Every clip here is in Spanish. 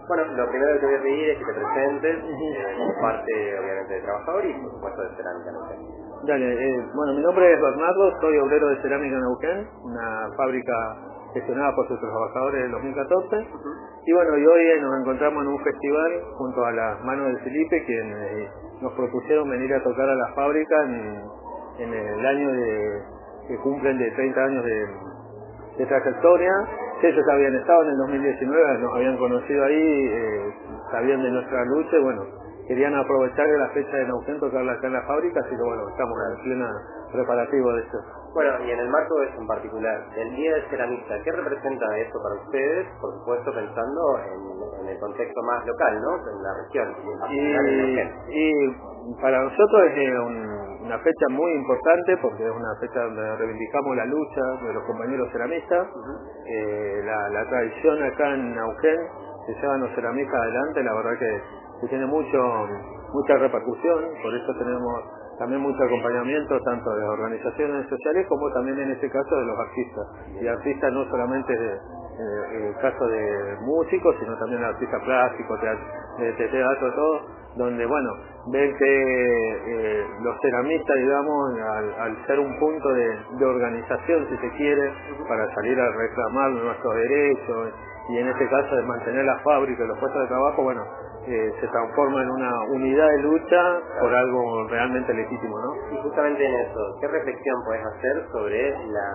Bueno, lo primero que te voy a pedir es que te presentes por parte, obviamente, de trabajador y, por supuesto, de Cerámica Neuquén. Dale, bueno, mi nombre es Bernardo, soy obrero de Cerámica Neuquén, una fábrica gestionada por sus trabajadores en 2014. Y bueno, y hoy nos encontramos en un festival junto a las manos de Felipe, quien nos propusieron venir a tocar a la fábrica en el año que cumplen de 30 años de trayectoria. Ellos habían estado en el 2019, nos habían conocido ahí, sabían de nuestra lucha y bueno, querían aprovechar de la fecha de Neuquén tocarla acá en la fábrica, así que bueno, estamos en plena preparativo de esto. Bueno, y en el marco de eso en particular, del Día del Ceramista, ¿qué representa esto para ustedes? Por supuesto pensando en el contexto más local, ¿no? En la región. Y para nosotros es una fecha muy importante porque es una fecha donde reivindicamos la lucha de los compañeros ceramistas. La tradición acá en Neuquén que llevan los ceramistas adelante, la verdad que tiene mucha repercusión, por eso tenemos también mucho acompañamiento tanto de organizaciones sociales como también en este caso de los artistas. Y artistas no solamente el caso de músicos, sino también artistas plásticos, de teatro, todo, donde bueno, ven que los ceramistas, digamos, al ser un punto de organización, si se quiere, para salir a reclamar nuestros derechos, y en este caso de mantener la fábrica y los puestos de trabajo, bueno, se transforma en una unidad de lucha por algo realmente legítimo, ¿no? Y justamente en eso, ¿qué reflexión puedes hacer sobre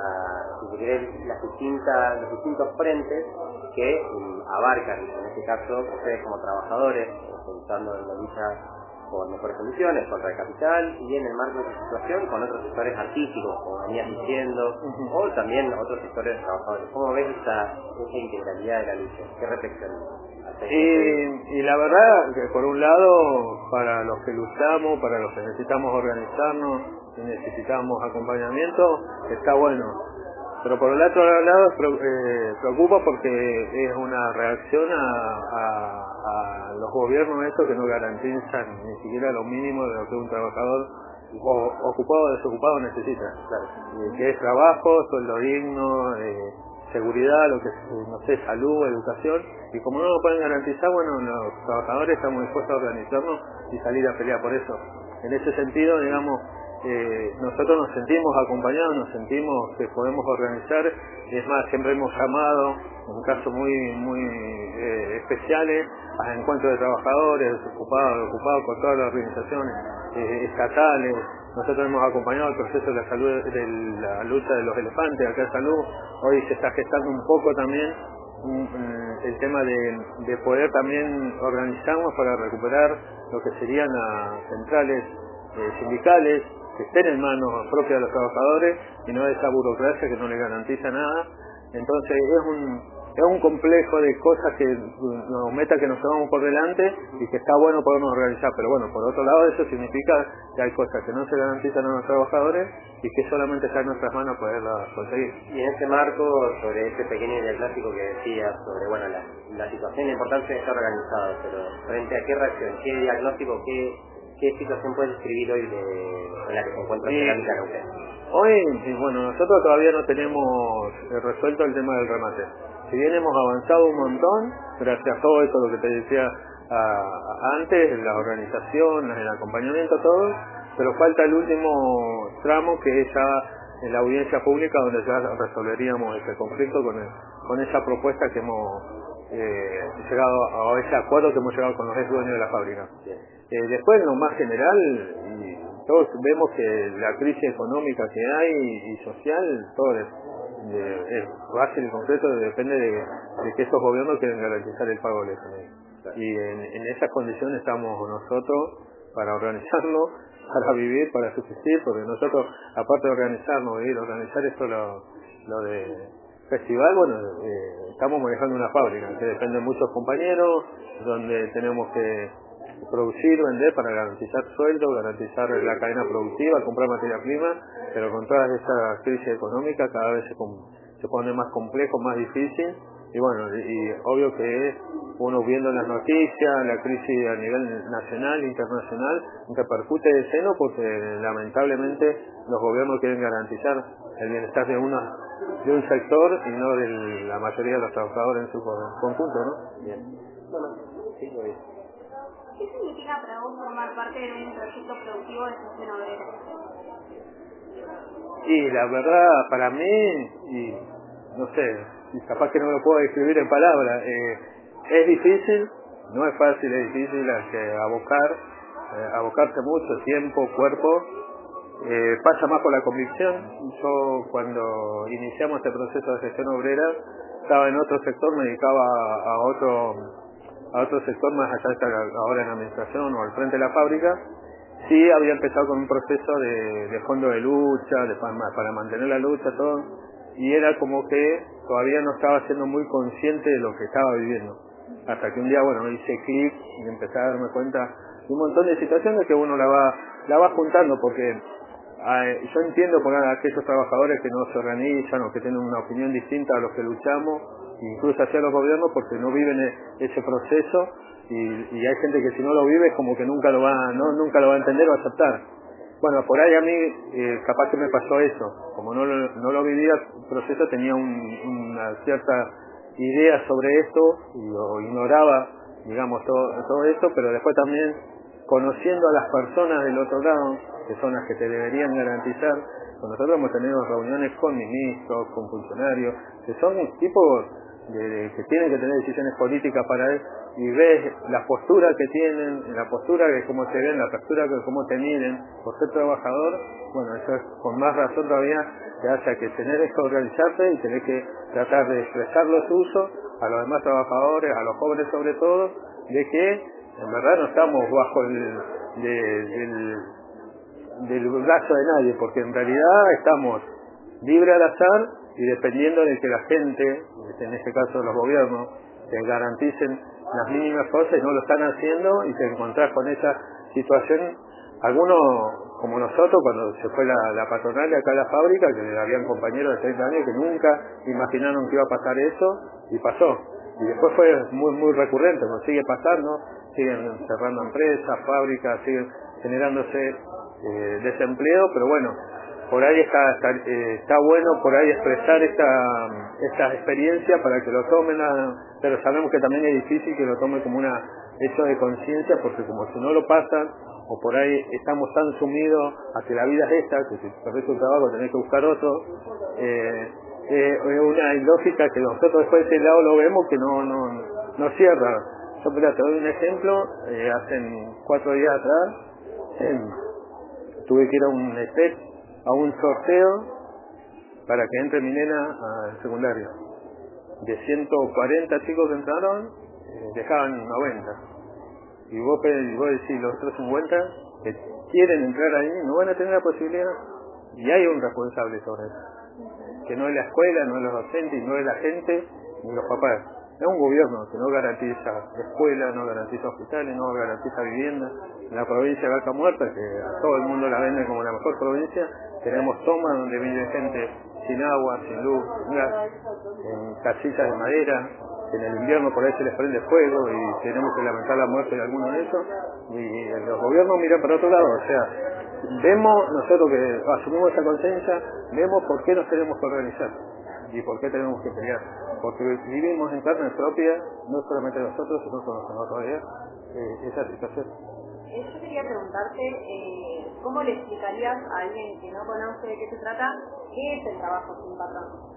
los distintos frentes que abarcan, en este caso, ustedes como trabajadores, pensando en la lucha por mejores condiciones, contra el capital, y en el marco de esta situación con otros sectores artísticos, como venías diciendo, o también otros sectores de trabajadores? ¿Cómo ves esa integralidad de la lucha? ¿Qué reflexión haces? Y la verdad que por un lado, para los que luchamos, para los que necesitamos organizarnos y necesitamos acompañamiento, está bueno. Pero por el otro lado preocupa porque es una reacción a los gobiernos estos que no garantizan ni siquiera lo mínimo de lo que un trabajador ocupado o desocupado necesita. Claro. Que es trabajo, sueldo digno, seguridad, lo que no sé, salud, educación, y como no lo pueden garantizar, bueno, los trabajadores estamos dispuestos a organizarnos y salir a pelear por eso. En ese sentido, digamos, nosotros nos sentimos acompañados, nos sentimos que podemos organizar, es más, siempre hemos llamado, en casos muy especiales, a encuentros de trabajadores, ocupados con todas las organizaciones estatales. Nosotros hemos acompañado el proceso de la lucha de los elefantes acá en Salud. Hoy se está gestando un poco también el tema de poder también organizarnos para recuperar lo que serían las centrales sindicales, que estén en manos propias de los trabajadores y no esa burocracia que no les garantiza nada. Entonces es un complejo de cosas que nos meta que nos llevamos por delante y que está bueno podernos organizar, pero bueno, por otro lado eso significa que hay cosas que no se garantizan a los trabajadores y que solamente está en nuestras manos poderlas conseguir. Y en ese marco, sobre ese pequeño diagnóstico que decías, sobre bueno la situación y la importancia de estar organizado, pero frente a qué reacción, qué diagnóstico, qué situación puedes describir hoy en la que se encuentra Cerámica Neuquén. Hoy, bueno, nosotros todavía no tenemos resuelto el tema del remate. Si bien hemos avanzado un montón, gracias a todo esto, lo que te decía antes, la organización, el acompañamiento, todo, pero falta el último tramo que es ya en la audiencia pública donde ya resolveríamos ese conflicto con esa propuesta que hemos llegado a ese acuerdo que hemos llegado con los ex dueños de la fábrica. Después, en lo más general, todos vemos que la crisis económica que hay y social, todo es base y concreto, depende de que esos gobiernos quieren garantizar el pago del FMI. Y en esas condiciones estamos nosotros para organizarnos, para vivir, para subsistir, porque nosotros, aparte de organizarnos, organizar esto lo de festival, bueno, estamos manejando una fábrica que depende de muchos compañeros, donde tenemos que producir, vender para garantizar sueldo, garantizar la cadena productiva, comprar materia prima, pero con toda esta crisis económica cada vez se pone más complejo, más difícil, y bueno, y obvio que uno viendo las noticias, la crisis a nivel nacional, internacional, repercute de seno porque lamentablemente los gobiernos quieren garantizar el bienestar de unas de un sector y no de la mayoría de los trabajadores en su conjunto, ¿no? Bien. Bueno, sí, lo es. ¿Qué significa para vos formar parte de un proyecto productivo de gestión obrera? Y la verdad, para mí, y no sé, y capaz que no lo puedo describir en palabras, es difícil, no es fácil, es difícil, hay que abocarse mucho tiempo, cuerpo, pasa más por la convicción. Yo cuando iniciamos este proceso de gestión obrera, estaba en otro sector, me dedicaba a otro sector más allá de estar ahora en la administración o al frente de la fábrica. Sí, había empezado con un proceso de fondo de lucha, para mantener la lucha, todo, y era como que todavía no estaba siendo muy consciente de lo que estaba viviendo. Hasta que un día, bueno, hice clic y empecé a darme cuenta de un montón de situaciones que uno la va juntando, porque yo entiendo por aquellos trabajadores que no se organizan o que tienen una opinión distinta a los que luchamos, incluso hacia los gobiernos, porque no viven ese proceso. Y hay gente que si no lo vive es como que nunca lo va a entender o aceptar. Bueno, por ahí a mí capaz que me pasó eso, como no lo vivía el proceso, tenía una cierta idea sobre esto y lo ignoraba, digamos, todo esto, pero después también conociendo a las personas del otro lado, que son las que te deberían garantizar. Nosotros hemos tenido reuniones con ministros, con funcionarios, que son tipos que tienen que tener decisiones políticas para él, y ves la postura que tienen, la postura de cómo se ven, la postura de cómo te miden por ser trabajador. Bueno, eso es con más razón todavía que haya que tener que organizarse y tener que tratar de expresar los usos a los demás trabajadores, a los jóvenes sobre todo, de que en verdad no estamos bajo del brazo de nadie, porque en realidad estamos libre al azar y dependiendo de que la gente, en este caso los gobiernos, te garanticen las mínimas cosas y no lo están haciendo, y te encontrás con esa situación. Algunos, como nosotros, cuando se fue la patronal de acá a la fábrica, que habían compañeros de 30 años que nunca imaginaron que iba a pasar eso, y pasó. Y después fue muy muy recurrente, nos sigue pasando, siguen cerrando empresas, fábricas, siguen generándose desempleo, pero bueno, por ahí está bueno por ahí expresar esta experiencia para que lo tomen, pero sabemos que también es difícil que lo tomen como una hecho de conciencia, porque como si no lo pasan, o por ahí estamos tan sumidos a que la vida es esta, que si perdés un trabajo tenés que buscar otro, es una ilógica que nosotros después de ese lado lo vemos que no cierra. Yo te doy un ejemplo, hace 4 días atrás tuve que ir a un sorteo para que entre mi nena al secundario. De 140 chicos que entraron, dejaban 90. Y vos decís, los otros 50 que quieren entrar ahí no van a tener la posibilidad. Y hay un responsable sobre eso, que no es la escuela, no es los docentes, no es la gente, ni los papás. Es un gobierno que no garantiza escuela, no garantiza hospitales, no garantiza vivienda. En la provincia de Vaca Muerta, que a todo el mundo la venden como la mejor provincia, tenemos tomas donde vive gente sin agua, sin luz, sin gas, en casillas de madera, que en el invierno por ahí se les prende fuego y tenemos que lamentar la muerte de alguno de ellos, y los gobiernos miran para otro lado. O sea, vemos, nosotros que asumimos esa conciencia, vemos por qué nos tenemos que organizar y por qué tenemos que pelear, porque vivimos en carne propia, no solamente nosotros, sino con los que nos rodean, esa situación. Yo quería preguntarte, ¿cómo le explicarías a alguien que no conoce de qué se trata, qué es el trabajo sin patrón?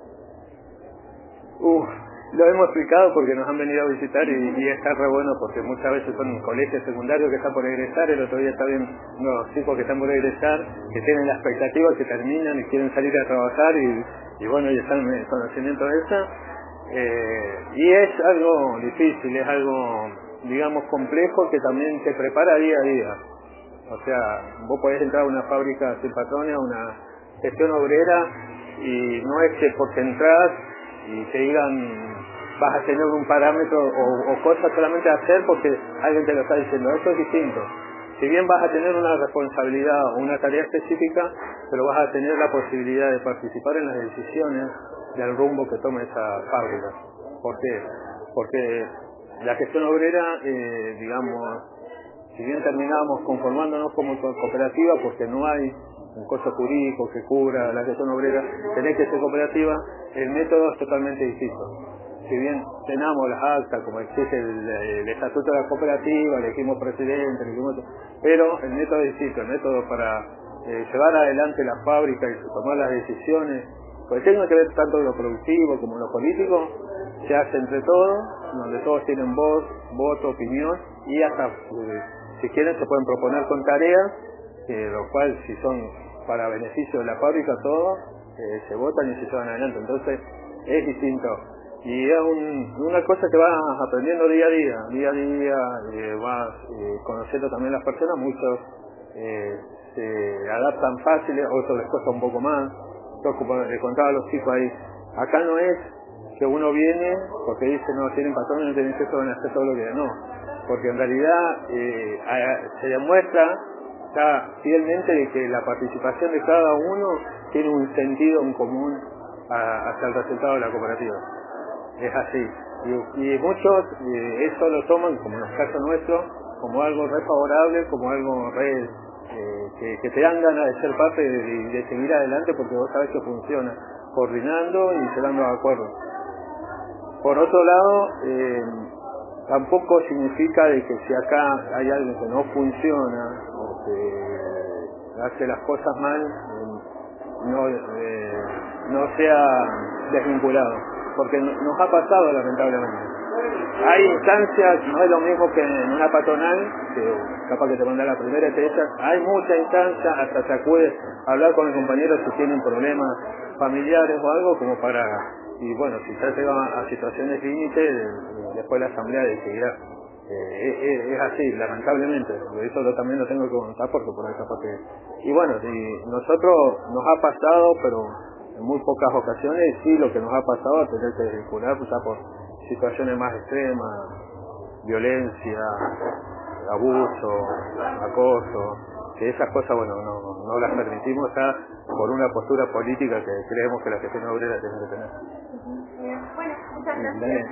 Lo hemos explicado porque nos han venido a visitar y está re bueno, porque muchas veces son colegios secundarios que están por egresar. El otro día está bien unos chicos que están por egresar, que tienen la expectativa, que terminan y quieren salir a trabajar y bueno, y están en el conocimiento de eso. Y es algo difícil, es algo, digamos, complejo, que también te prepara día a día. O sea, vos podés entrar a una fábrica sin patrones, a una gestión obrera, y no es que porque entras y te digan vas a tener un parámetro o cosas solamente a hacer porque alguien te lo está diciendo. Eso es distinto. Si bien vas a tener una responsabilidad o una tarea específica, pero vas a tener la posibilidad de participar en las decisiones del rumbo que tome esa fábrica. ¿Por qué? Porque la gestión obrera, digamos, si bien terminamos conformándonos como cooperativa porque no hay un costo jurídico que cubra la gestión obrera, tenés que ser cooperativa, el método es totalmente distinto. Si bien tenemos las actas, como existe el estatuto de la cooperativa, elegimos presidente, pero el método es distinto, el método para llevar adelante la fábrica y tomar las decisiones, pues tenga que ver tanto lo productivo como lo político, se hace entre todos, donde todos tienen voz, voto, opinión, y hasta, si quieren, se pueden proponer con tareas, lo cual, si son para beneficio de la fábrica, todo, se votan y se llevan adelante. Entonces, es distinto. Y es una cosa que vas aprendiendo día a día, vas conociendo también las personas, muchos se adaptan fáciles, otros les cuesta un poco más. Yo, como le contaba a los chicos ahí, acá no es que uno viene porque dice no tienen patrones, no tienen eso, van a hacer todo lo que no, porque en realidad se demuestra ya fielmente de que la participación de cada uno tiene un sentido en común hacia el resultado de la cooperativa. Es así, y muchos eso lo toman, como en el caso nuestro, como algo re favorable, como algo re que te dan ganas de ser parte de seguir adelante, porque vos sabés que funciona, coordinando y llegando a acuerdos. Por otro lado, tampoco significa de que si acá hay algo que no funciona o que hace las cosas mal, no sea desvinculado, porque nos ha pasado lamentablemente. Hay instancias, no es lo mismo que en una patronal, que capaz que te manda la primera y te echan, hay muchas instancias, hasta se acude a hablar con el compañero si tienen problemas familiares o algo, como para, y bueno, si ya llega a situaciones límite, después la asamblea decidirá. Es así, lamentablemente, eso también lo tengo que contar porque por esa parte. Y bueno, nosotros nos ha pasado, pero en muy pocas ocasiones, sí, lo que nos ha pasado a tener que desvincular, pues ya por situaciones más extremas, violencia, abuso, acoso, que esas cosas, bueno, no las permitimos ya por una postura política que creemos que la gestión obrera tiene que tener. Bueno, muchas gracias.